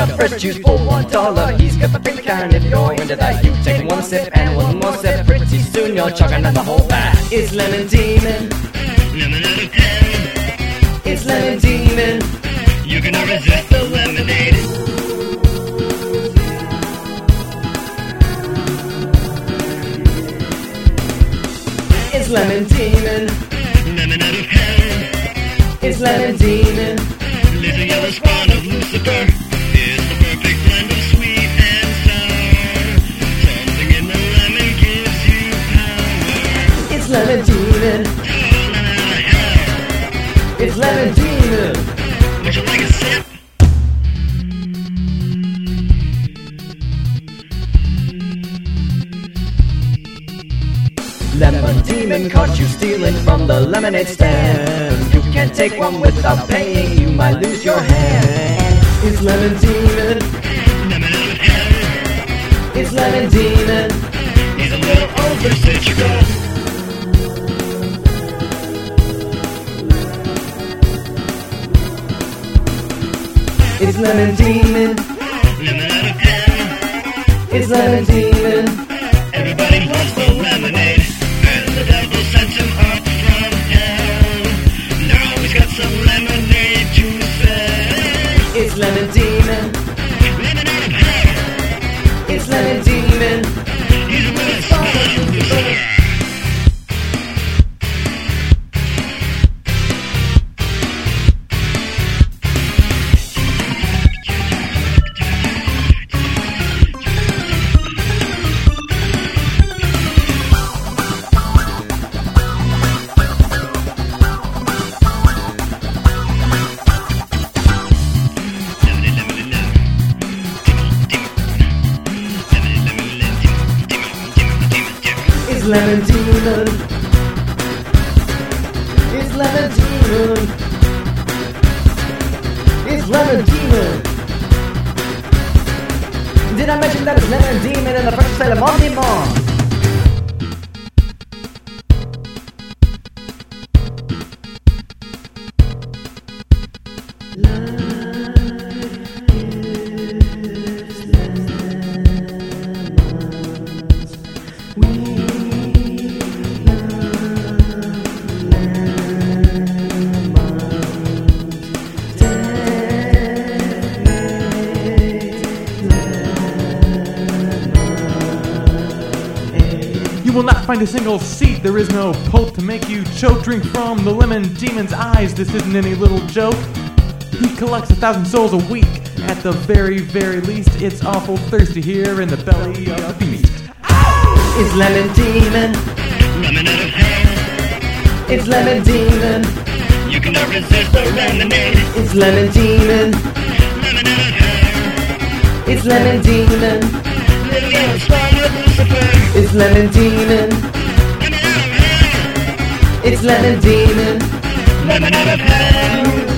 the fresh juice for $1. He's got the pink kind. If you're into that, you take one sip and one more sip. Pretty soon you're chugging on the whole bag. It's Lemon Demon. Lemon out of 10. It's Lemon Demon. You cannot resist the lemonade. It's Lemon Demon. Lemon out of 10. It's Lemon Demon. Little yellow spawn of Lucifer is the perfect blend of sweet and sour. Something in the lemon gives you power. It's Lemon Demon. It's Lemon Demon. Would you like a sip? Lemon Demon caught you stealing from the lemonade stand. You can't take one without paying, you might lose your hand. It's Lemon Demon. Lemon out of 10. It's Lemon Demon. He's a little over citral. It's Lemon Demon. Lemon out of 10. It's Lemon Demon. Everybody wants the lemonade, and the devil sends him up from hell. Now he's got some lemonade to sell. It's Lemon Demon. Lemon out of 10. It's Lemon Demon. He's a little spawn of Lucifer. It's Lemon Demon. It's Lemon Demon. It's Lemon Demon. Did I mention that it's Lemon Demon in the French say Le Monde Demon? You will not find a single seat, there is no pulp to make you choke. Drink from the Lemon Demon's eyes, this isn't any little joke. He collects 1,000 souls a week, at the very, very least. It's awful thirsty here in the belly of the beast. It's Lemon Demon. Lemon out of 10. It's Lemon Demon. You cannot resist the lemonade. It's Lemon Demon. Lemon out of 10. It's Lemon Demon. Little yellow spawn of Lucifer. It's Lemon Demon. Lemon out of 10. It's Lemon Demon. Lemon out of 10.